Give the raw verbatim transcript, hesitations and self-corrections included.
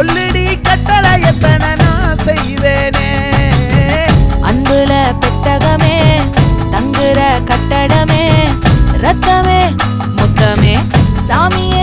சொல்லுடி கட்டளை எத்தனை நான் செய்வேனே. அன்புல பெட்டகமே தங்குற கட்டடமே ரத்தமே முத்தமே சாமியே